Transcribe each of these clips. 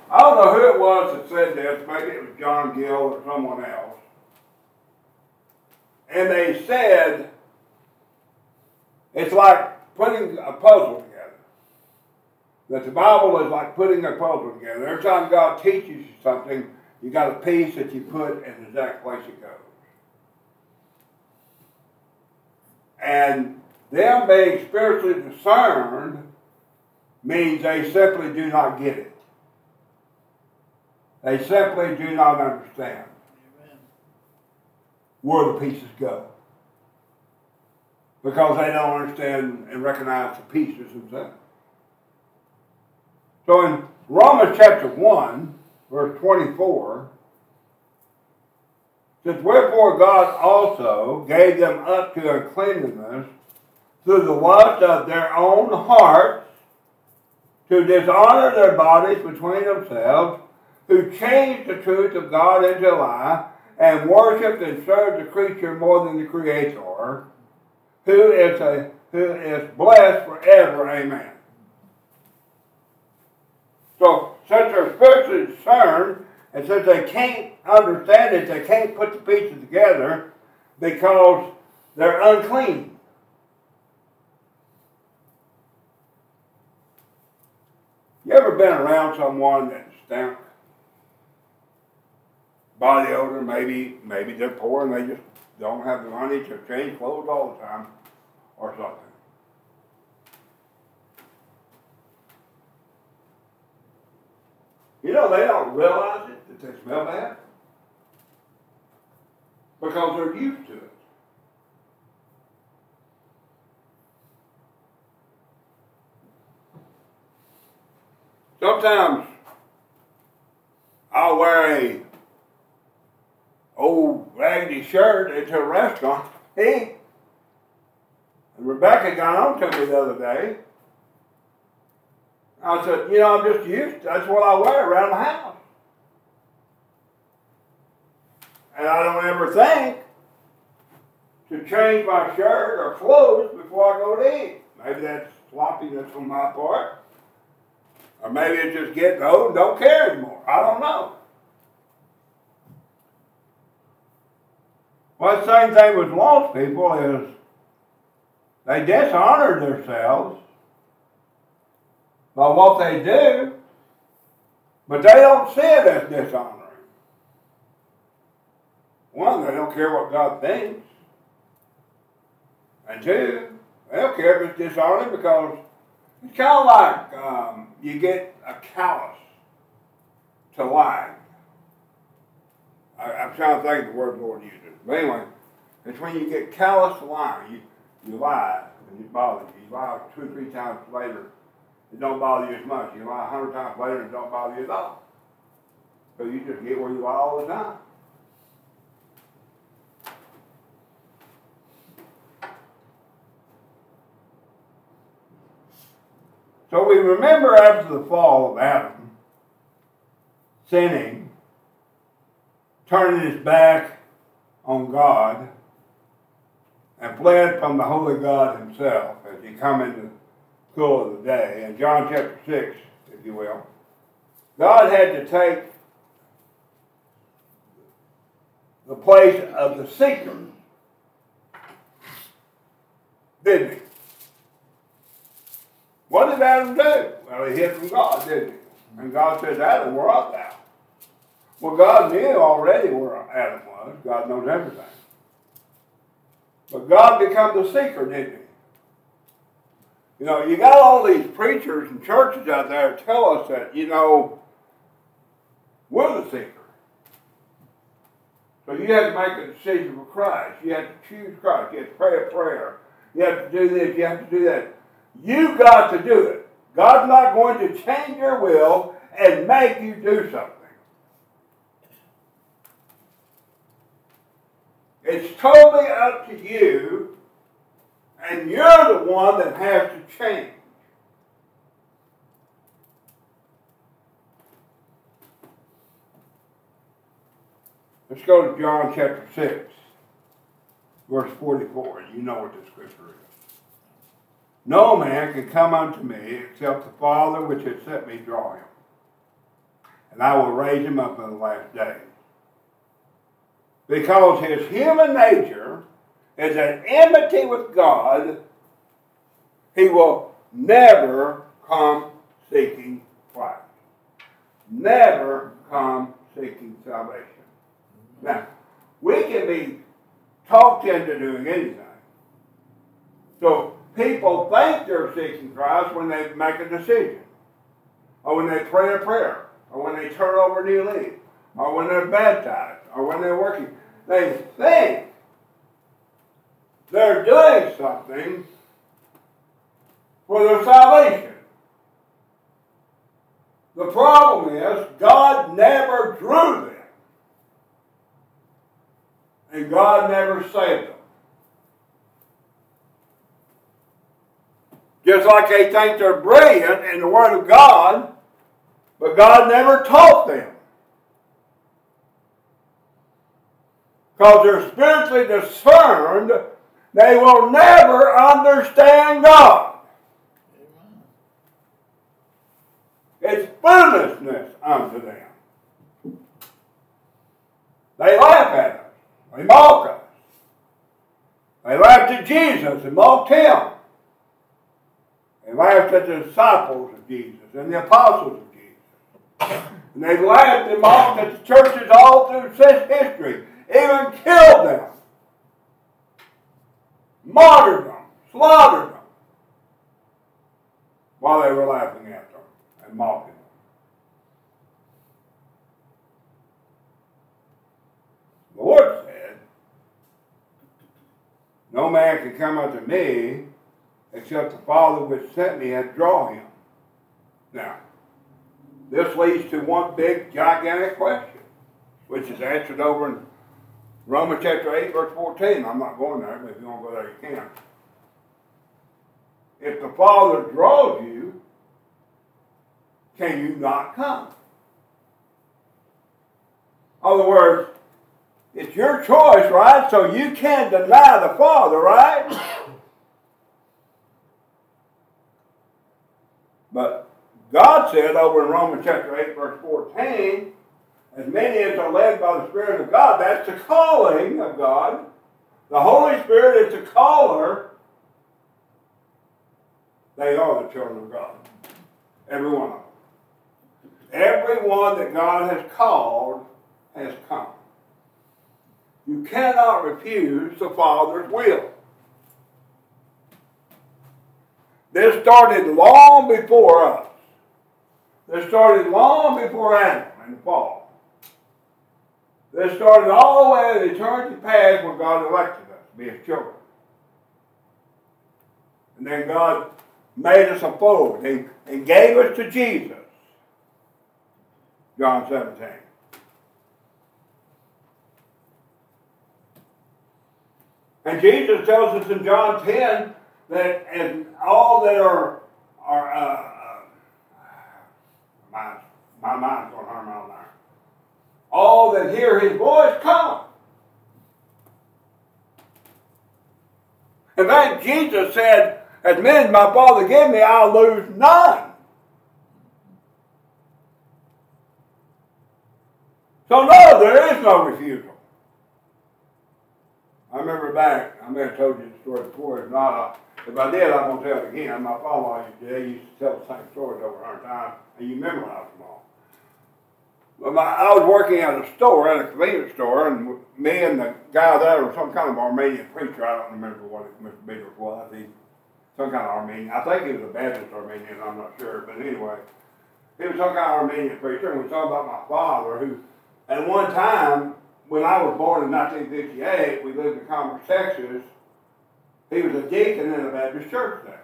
I don't know who it was that said this. Maybe it was John Gill or someone else. And they said it's like putting a puzzle together. That the Bible is like putting a puzzle together. Every time God teaches you something, you got a piece that you put in the exact place it goes. And them being spiritually discerned means they simply do not get it. They simply do not understand where the pieces go. Because they don't understand and recognize the pieces themselves. So in Romans chapter 1, verse 24, it says, wherefore God also gave them up to uncleanness through the lust of their own hearts, to dishonor their bodies between themselves, who changed the truth of God into a lie, and worshipped and served the creature more than the Creator, who is blessed forever. Amen. So, since they're spiritually discerned, and since they can't understand it, they can't put the pieces together because they're unclean. You ever been around someone that stunk? Body odor, maybe they're poor and they just don't have the money to change clothes all the time or something. You know, they don't realize it, that they smell bad, because they're used to it. Sometimes I'll wear a old raggedy shirt into a restaurant. And Rebecca got on to me the other day. I said, you know, I'm just used to, that's what I wear around the house. And I don't ever think to change my shirt or clothes before I go to eat. Maybe that's sloppiness on my part. Or maybe it's just getting old and don't care anymore. I don't know. Well, the same thing with lost people is they dishonor themselves by what they do, but they don't see it as dishonoring. One, they don't care what God thinks. And two, they don't care if it's dishonoring because it's kind of like you get a callus to lying. I'm trying to think of the word the Lord uses. But anyway, it's when you get callous to lying. You lie and it bothers you. You lie 2 or 3 times later, it don't bother you as much. You lie 100 times later, it don't bother you at all. So you just get where you lie all the time. So we remember after the fall of Adam, sinning, turning his back on God, and fled from the holy God himself as he come into the cool of the day. In John chapter 6, if you will, God had to take the place of the seeker, didn't he? What did Adam do? Well, he hid from God, didn't he? And God says, Adam, where art thou? Well, God knew already where Adam was. God knows everything. But God became the seeker, didn't he? You know, you got all these preachers and churches out there that tell us that, you know, we're the seeker. So you have to make a decision for Christ. You have to choose Christ. You have to pray a prayer. You have to do this. You have to do that. You got to do it. God's not going to change your will and make you do something. It's totally up to you, and you're the one that has to change. Let's go to John chapter 6, verse 44. You know what the scripture is. No man can come unto me except the Father which has sent me draw him. and I will raise him up in the last days. Because his human nature is at enmity with God, he will never come seeking Christ. Never come seeking salvation. Now, we can be talked into doing anything. So people think they're seeking Christ when they make a decision, or when they pray a prayer, or when they turn over a new leaf, or when they're baptized, or when they're working. They think they're doing something for their salvation. The problem is God never drew them. And God never saved them. Just like they think they're brilliant in the Word of God, but God never taught them. Because they're spiritually discerned, they will never understand God. It's foolishness unto them. They laugh at us. They mock us. They laughed at Jesus and mocked him. They laughed at the disciples of Jesus and the apostles of Jesus. And they laughed and mocked at the churches all through history. Even killed them. Martyred them. Slaughtered them. While they were laughing at them and mocking them. The Lord said, no man can come unto me except the Father which sent me hath drawn him. Now, this leads to one big, gigantic question, which is answered over in Romans chapter 8, verse 14. I'm not going there, but if you want to go there, you can. If the Father draws you, can you not come? In other words, it's your choice, right? So you can't deny the Father, right? But God said over in Romans chapter 8, verse 14, as many as are led by the Spirit of God, that's the calling of God. The Holy Spirit is the caller. They are the children of God. Every one of them. Everyone that God has called has come. You cannot refuse the Father's will. This started long before us. This started long before Adam and the fall. This started all the way to eternity past when God elected us to be his children. And then God made us a fold and gave us to Jesus. John 17. And Jesus tells us in John 10 that and all that are my mind's going to harm out there. All that hear his voice come. In fact, Jesus said, as many as my Father gave me, I'll lose none. So no, there is no refusal. I remember back, I may have told you the story before, if not, if I did, I'm going to tell it again. My father used to tell the same stories over 100 times, and you memorize them all. But I was working at a store, at a convenience store, and me and the guy there was some kind of Armenian preacher. I don't remember what Mr. Beaver was. He some kind of Armenian. I think he was a Baptist Armenian, I'm not sure. But anyway, he was some kind of Armenian preacher, and we talked about my father, who at one time, when I was born in 1958, we lived in Commerce, Texas. He was a deacon in a Baptist church there.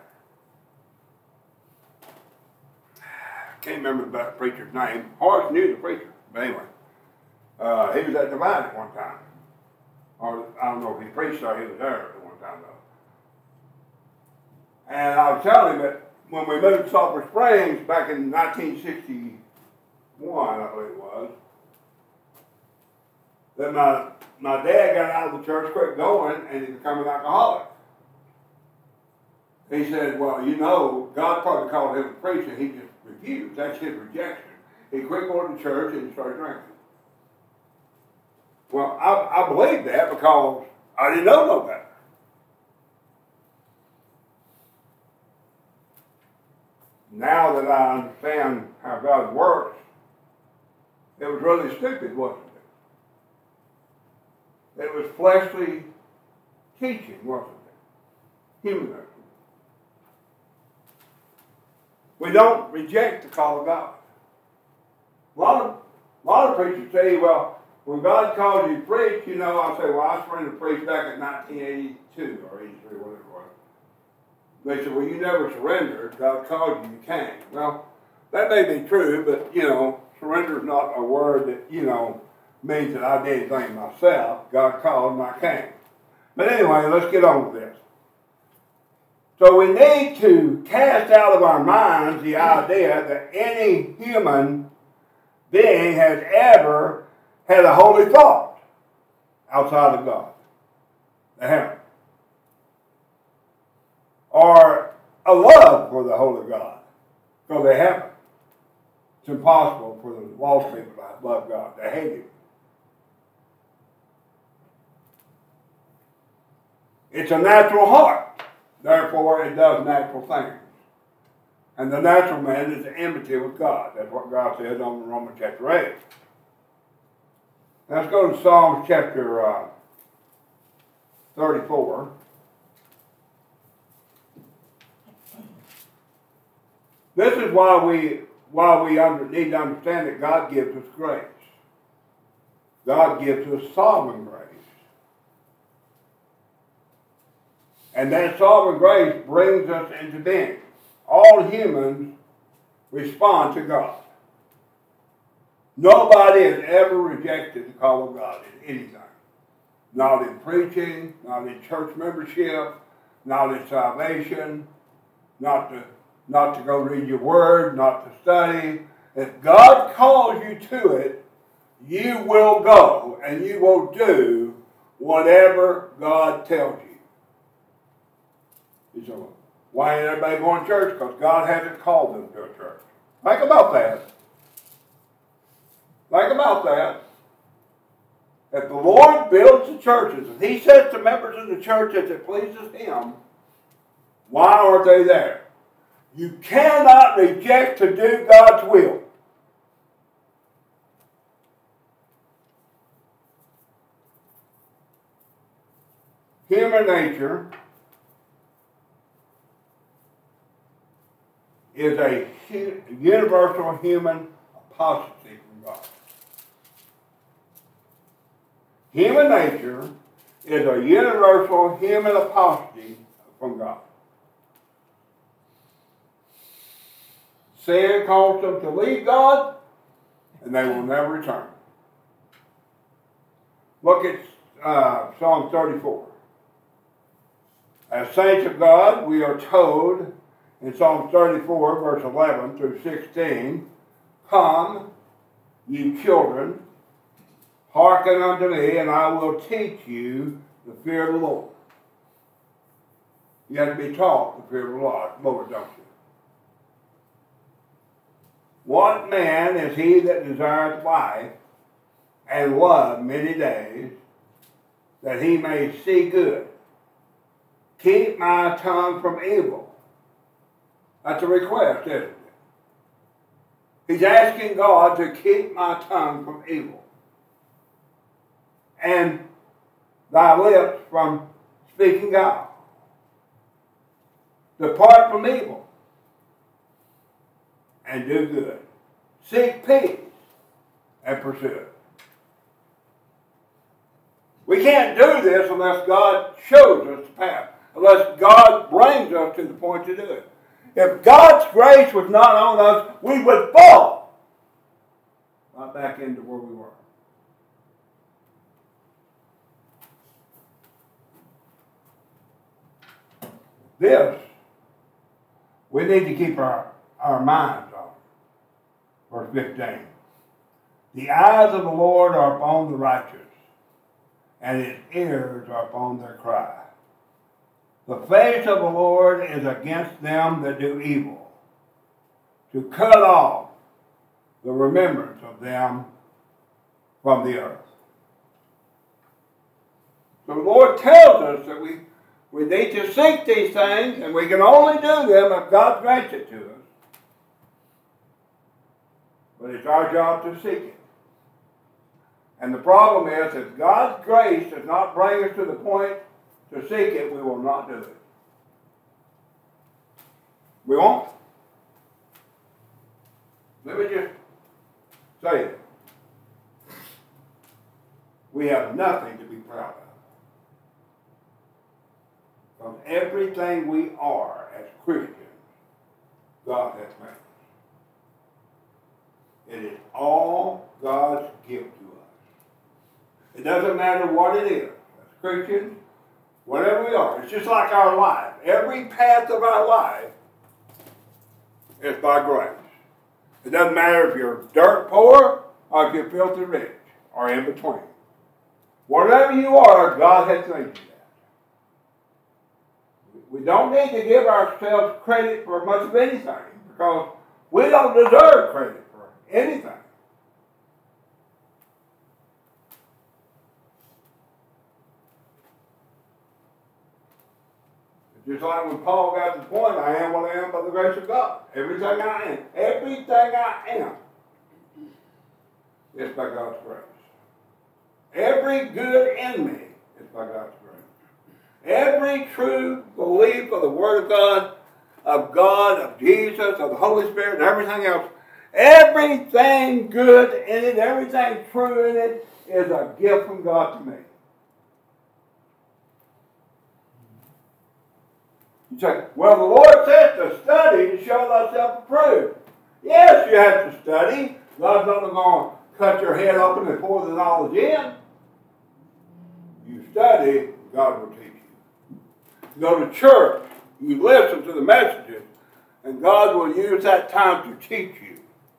I can't remember the preacher's name. Horace knew the preacher, but anyway. He was at Divine at one time. Or I don't know if he preached or he was there at one time, though. And I was telling him that when we moved to Sulphur Springs back in 1961, I believe it was, that my dad got out of the church, quit going, and he became an alcoholic. He said, well, you know, God probably called him a preacher. He just refused. That's his rejection. he quit going to church and he started drinking. Well, I believe that because I didn't know no better. Now that I understand how God works, it was really stupid, wasn't it? It was fleshly teaching, wasn't it? Humanism. We don't reject the call of God. A lot of preachers say, well, when God calls you to preach, I say, well, I surrendered to preach back in 1982 or 83, whatever it was. They said, well, you never surrendered. God called you, you came. Well, that may be true, but, surrender is not a word that, means that I did anything myself. God called and I came. But anyway, let's get on with this. So we need to cast out of our minds the idea that any human being has ever had a holy thought outside of God. They haven't. Or a love for the holy God. Because they haven't. It's impossible for the lost people to love God. They hate Him. It's a natural heart. Therefore, it does natural things. And the natural man is enmity with God. That's what God says on Romans chapter 8. Let's go to Psalms chapter 34. This is why we need to understand that God gives us grace. God gives us sovereign grace. And that sovereign grace brings us into being. All humans respond to God. Nobody has ever rejected the call of God in anything. Not in preaching, not in church membership, not in salvation, not to go read your word, not to study. If God calls you to it, you will go and you will do whatever God tells you. You say, why ain't everybody going to church? Because God hasn't called them to a church. Think about that. Think about that. If the Lord builds the churches, if He sets the members of the church as it pleases Him, why aren't they there? You cannot reject to do God's will. Human nature is a universal human apostasy from God. Human nature is a universal human apostasy from God. Sin caused them to leave God, and they will never return. Look at Psalm 34. As saints of God, we are told in Psalm 34, verse 11 through 16, come, ye children, hearken unto me, and I will teach you the fear of the Lord. You have to be taught the fear of the Lord, don't you? What man is he that desireth life and love many days, that he may see good? Keep my tongue from evil. That's a request, isn't it? He's asking God to keep my tongue from evil. And thy lips from speaking God. Depart from evil and do good. Seek peace and pursue it. We can't do this unless God shows us the path. Unless God brings us to the point to do it. If God's grace was not on us, we would fall right back into where we were. This, we need to keep our minds on. Verse 15. The eyes of the Lord are upon the righteous, and His ears are upon their cry. The face of the Lord is against them that do evil, to cut off the remembrance of them from the earth. So the Lord tells us that we need to seek these things, and we can only do them if God grants it to us. But it's our job to seek it. And the problem is, if God's grace does not bring us to the point to seek it, we will not do it. We won't. Let me just say it. We have nothing to be proud of. From everything we are as Christians, God has made us. It is all God's gift to us. It doesn't matter what it is. As Christians, whatever we are, it's just like our life. Every path of our life is by grace. It doesn't matter if you're dirt poor or if you're filthy rich or in between. Whatever you are, God has made you that. We don't need to give ourselves credit for much of anything because we don't deserve credit for anything. It's just like when Paul got to the point, I am what I am by the grace of God. Everything I am is by God's grace. Every good in me is by God's grace. Every true belief of the Word of God, of Jesus, of the Holy Spirit, and everything else, everything good in it, everything true in it is a gift from God to me. You say, well, the Lord says to study to show thyself approved. Yes, you have to study. God's not going to cut your head open and pour the knowledge in. You study, God will teach you. You go to church, you listen to the messages, and God will use that time to teach you.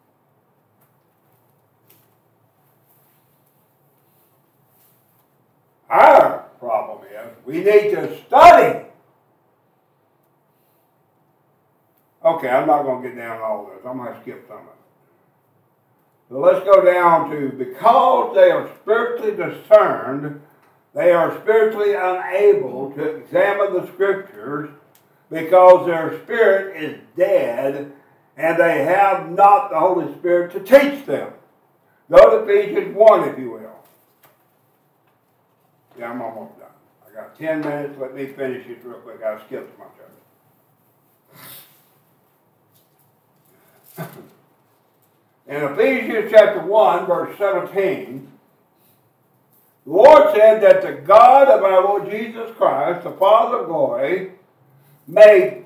Our problem is we need to study. Okay, I'm not going to get down all this. I'm going to skip some of it. So let's go down to, because they are spiritually discerned, they are spiritually unable to examine the Scriptures because their spirit is dead and they have not the Holy Spirit to teach them. Go to Ephesians 1, if you will. Yeah, I'm almost done. I got 10 minutes. Let me finish it real quick. I skipped much of it. In Ephesians chapter 1, verse 17, the Lord said that the God of our Lord Jesus Christ, the Father of glory, may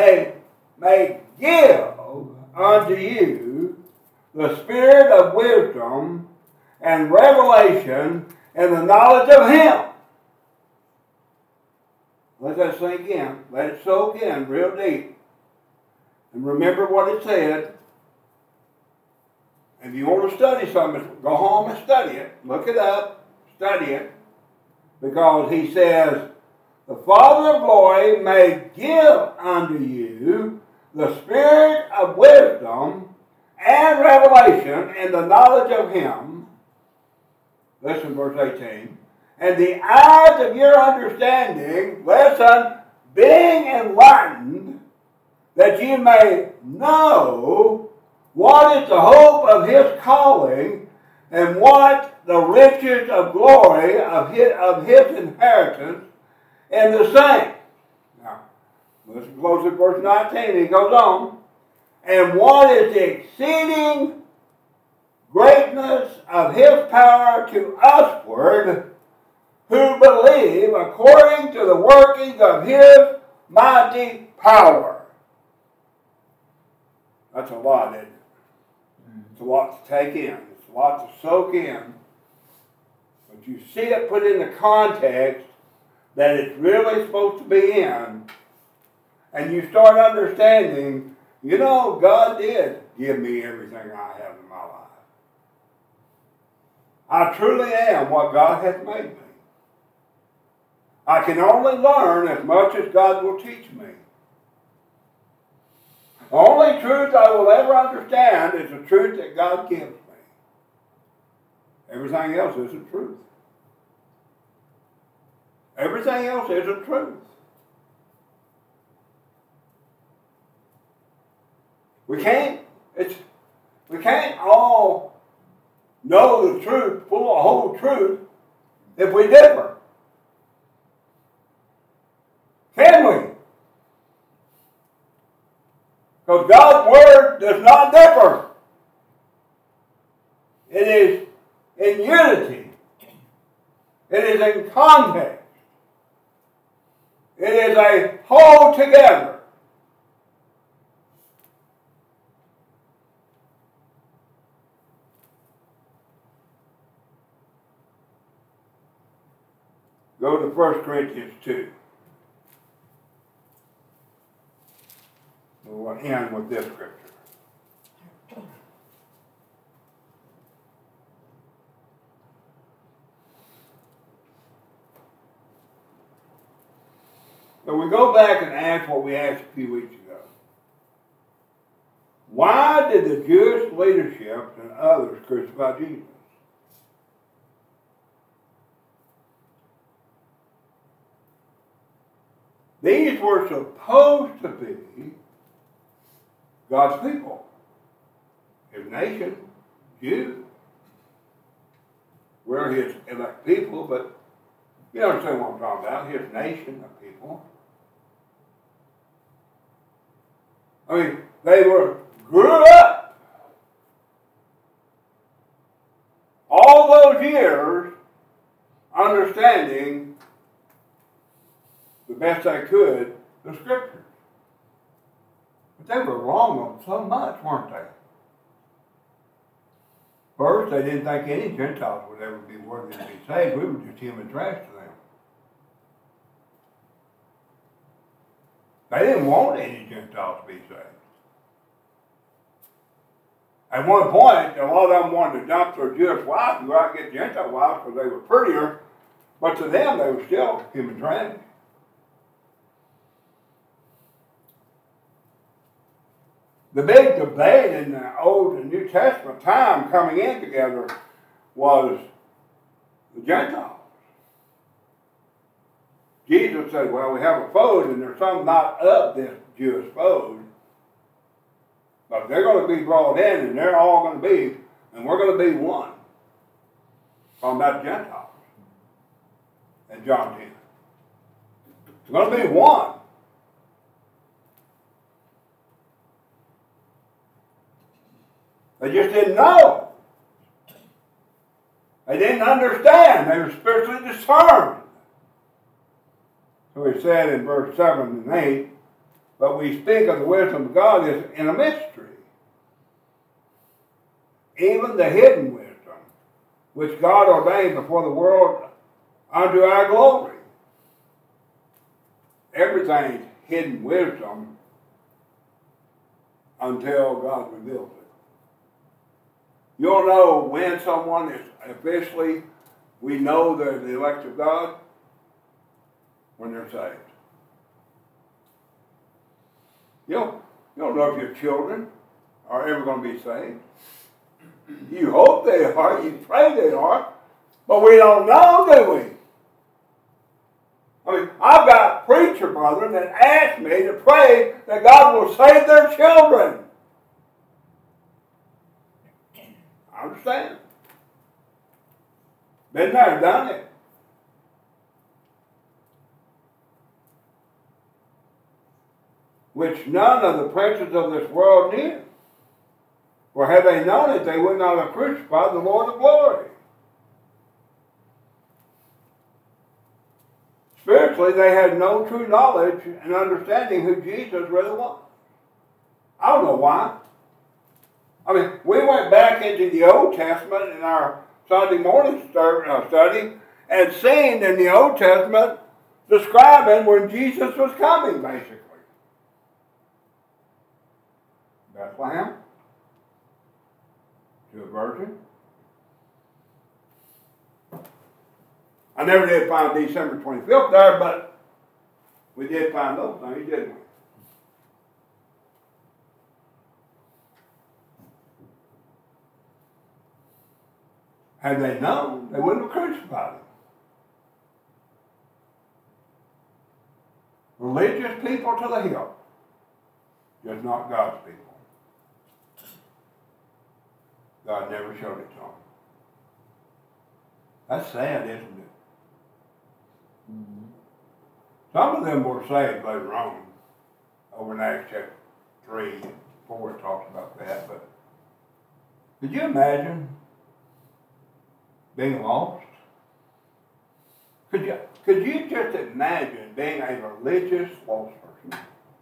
give unto you the spirit of wisdom and revelation and the knowledge of Him. Let that sink in. Let it soak in real deep. And remember what it said. If you want to study something, go home and study it. Look it up. Study it. Because He says, the Father of glory may give unto you the spirit of wisdom and revelation and the knowledge of Him. Listen, verse 18. And the eyes of your understanding, listen, being enlightened, that you may know what is the hope of His calling, and what the riches of glory of his inheritance in the saints. Now, listen close to verse 19. He goes on. And what is the exceeding greatness of His power to usward, who believe according to the working of His mighty power. That's a lot, isn't it? It's a lot to take in. It's a lot to soak in. But you see it put in the context that it's really supposed to be in. And you start understanding, you know, God did give me everything I have in my life. I truly am what God hath made me. I can only learn as much as God will teach me. The only truth I will ever understand is the truth that God gives me. Everything else isn't truth. Everything else isn't truth. We can't all know the truth, full of whole truth, if we differ. Can we? Because God's Word does not differ. It is in unity. It is in context. It is a whole together. Go to 1 Corinthians 2. We'll end with this scripture. So we go back and ask what we asked a few weeks ago. Why did the Jewish leadership and others crucify Jesus? These were supposed to be God's people, His nation, Jews. We're His elect people, but you understand what I'm talking about, His nation of people. I mean, they grew up all those years understanding the best they could the Scriptures. But they were wrong on so much, weren't they? First, they didn't think any Gentiles would ever be worthy to be saved. We were just human trash to them. They didn't want any Gentiles to be saved. At one point, a lot of them wanted to dump their Jewish wives and go out and get Gentile wives because they were prettier. But to them, they were still human trash. The big debate in the Old and New Testament time coming in together was the Gentiles. Jesus said, well, we have a fold, and there's some not of this Jewish fold, but they're going to be brought in, and they're all going to be, and we're going to be one. Talking about Gentiles in John 10. We're going to be one. They just didn't know. They didn't understand. They were spiritually discerned. So he said in verse 7 and 8, but we speak of the wisdom of God is in a mystery, even the hidden wisdom, which God ordained before the world unto our glory. Everything's hidden wisdom until God reveals it. You'll know when someone is officially, we know they're the elect of God, when they're saved. You don't know if your children are ever going to be saved. You hope they are, you pray they are, but we don't know, do we? I mean, I've got preacher brethren that ask me to pray that God will save their children. I understand. Been there, done it. Which none of the princes of this world knew. For had they known it, they would not have crucified the Lord of glory. Spiritually, they had no true knowledge and understanding who Jesus really was. I don't know why. I mean, we went back into the Old Testament in our Sunday morning study and seen in the Old Testament describing when Jesus was coming, basically. Bethlehem, to a virgin. I never did find December 25th there, but we did find those things, didn't we? Had they known, they wouldn't have crucified him. Religious people to the hilt, just not God's people. God never showed it to them. That's sad, isn't it? Mm-hmm. Some of them were saved later on, over in Acts chapter 3 and 4 it talks about that, but could you imagine being lost? Could you just imagine being a religious lost person?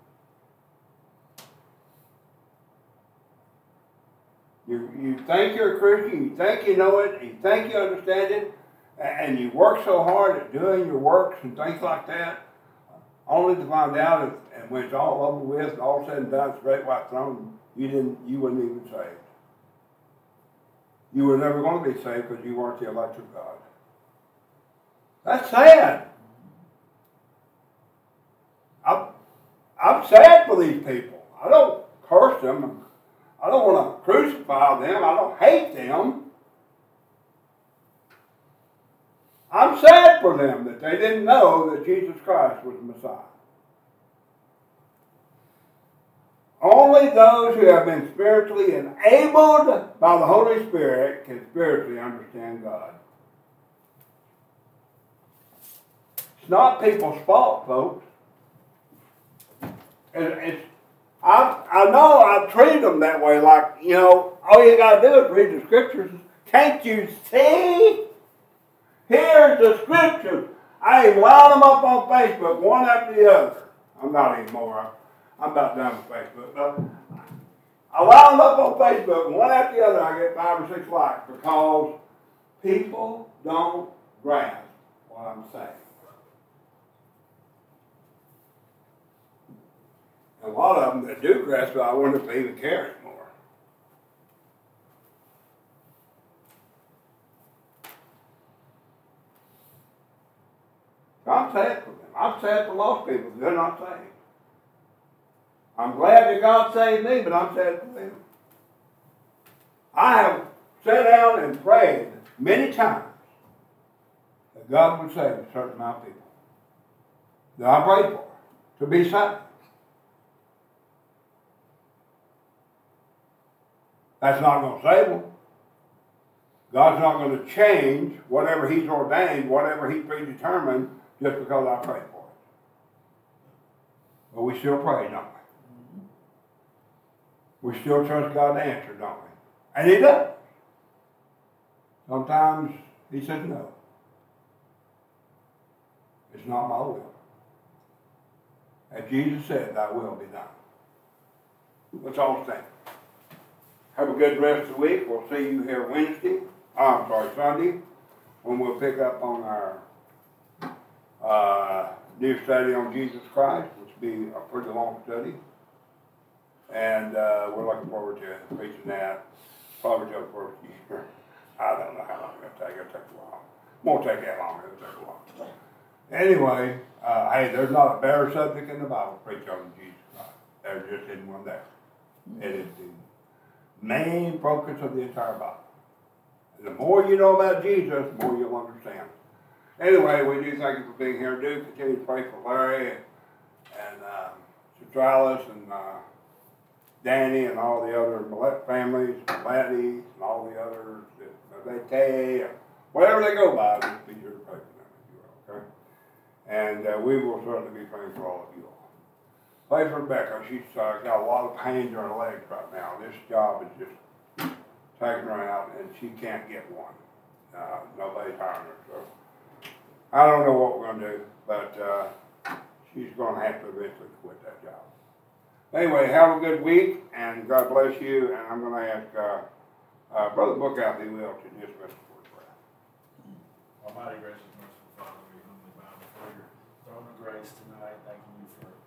You think you're a Christian, you think you know it, you think you understand it, and you work so hard at doing your works and things like that, only to find out, and when it's all over with and all said and done, it's a great white throne, you weren't even saved. You were never going to be saved because you weren't the elect of God. That's sad. I'm sad for these people. I don't curse them. I don't want to crucify them. I don't hate them. I'm sad for them that they didn't know that Jesus Christ was the Messiah. Only those who have been spiritually enabled by the Holy Spirit can spiritually understand God. It's not people's fault, folks. I know I treat them that way, like, all you got to do is read the scriptures. Can't you see? Here's the scriptures. I wound them up on Facebook, one after the other. I'm not anymore. I'm about done with Facebook. But I wound them up on Facebook, one after the other. I get 5 or 6 likes because people don't grasp what I'm saying. And a lot of them that do grasp it, I wonder if they even care anymore. I'm sad for them. I'm sad for lost people. They're not saved. I'm glad that God saved me, but I'm sad for them. I have sat down and prayed many times that God would save a certain amount of people that I prayed for to be saved. That's not going to save them. God's not going to change whatever He's ordained, whatever He predetermined, just because I prayed for it. But we still pray, don't we? We still trust God to answer, don't we? And He does. Sometimes He says no. It's not my will. As Jesus said, thy will be done. Let's all stand. Have a good rest of the week. We'll see you here Sunday, when we'll pick up on our new study on Jesus Christ, which will be a pretty long study. And we're looking forward to preaching that probably till the first year. I don't know how long it'll take. It'll take a while. Won't take that long. It'll take a while. Anyway, hey, there's not a better subject in the Bible to preach on Jesus Christ. There just isn't one there. It is the main focus of the entire Bible. And the more you know about Jesus, the more you'll understand. Anyway, we do thank you for being here. Do continue to pray for Larry and Citralis and Danny and all the other Millett families, Millettis and all the others, Vete, whatever they go by, just be sure to pray for them, if you will, okay? And we will certainly be praying for all of you all. Pray for Rebecca. She's got a lot of pain in her legs right now. This job is just taking her out, and she can't get one. Nobody's hiring her, so I don't know what we're going to do, but she's going to have to eventually quit that job. Anyway, have a good week, and God bless you, and I'm going to ask Brother Bookout, if he will, to dismiss us for prayer. Almighty gracious, merciful Father, we humbly bow before your throne of grace tonight. Thank you